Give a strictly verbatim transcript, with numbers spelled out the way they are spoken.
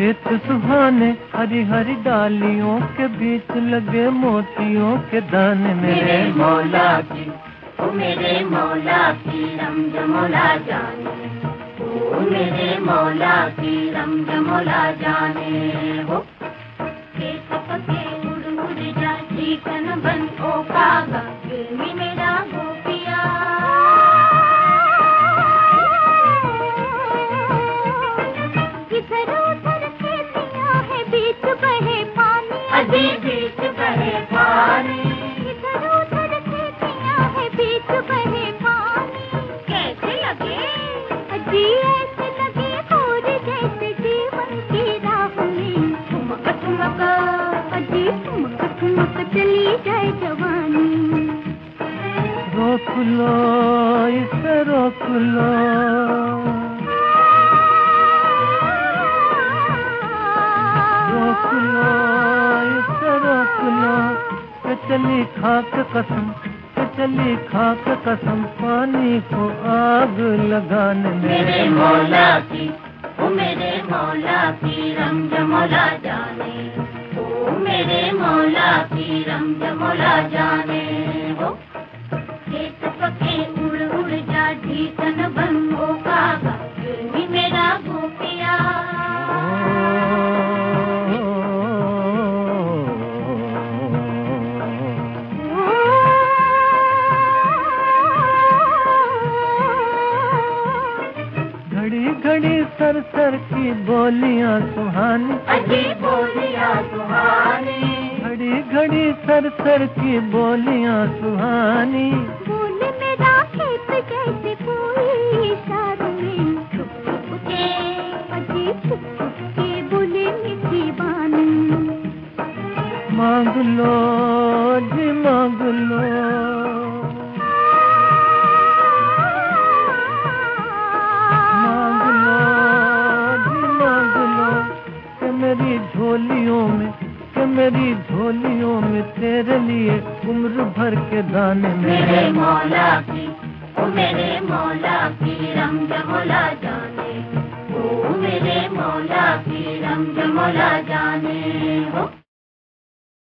खेत सुहाने हरी हरी डालियों के बीच लगे मोतियों के दाने। मेरे मौला की ओ मेरे मौला की रमज मौला जाने, ओ मेरे मौला की रमज मौला जाने हो। खेत पके उड़ उड़ जा चिकन बन ओ कागा फिल्मी मेरा गोपिया। इधर उधर खेतियां है बीच बहे पानी, अजी बीच बहे पानी। इधर उधर खेतियां है बीच बहे पानी। कैसे लगे अजी ऐसे लगे और जैसे जीवन की राह में ठुमक ठुमक अजी ठुमक ठुमक चली जाए जवानी। रोक लो इसे रोक लो, रोक लो इसे रोक लो। के चली खाक कसम, के चली खाक कसम पानी को आग लगाने। मेरे मौला की ओ मेरे मौला की रमज मौला जाने, ओ मेरे मौला की रमज मौला जाने हो। खेत पके उड़ उड़ जा ढीकन बन ओ कागा फिल्मी मेरा गोपिया। घड़ी घड़ी सर सर की बोलियां सुहानी, अजी बोलियां सुहानी। घड़ी घड़ी सर सर की बोलियां सुहानी। बोले मेरा खेत जैसे कोई इशारों में छुप छुप के अजी छुप छुप के बोले मीठी बानी। मांग लो जी मांग लो, मांग लो जी मांग लो। कि मेरी झोलियों में, कि मेरी झोलियों में तेरे लिए उम्र भर के दाने। मेरे मौला की ओ मेरे मौला की रमज मौला जाने, ओ मेरे मौला की रमज मौला जाने हो।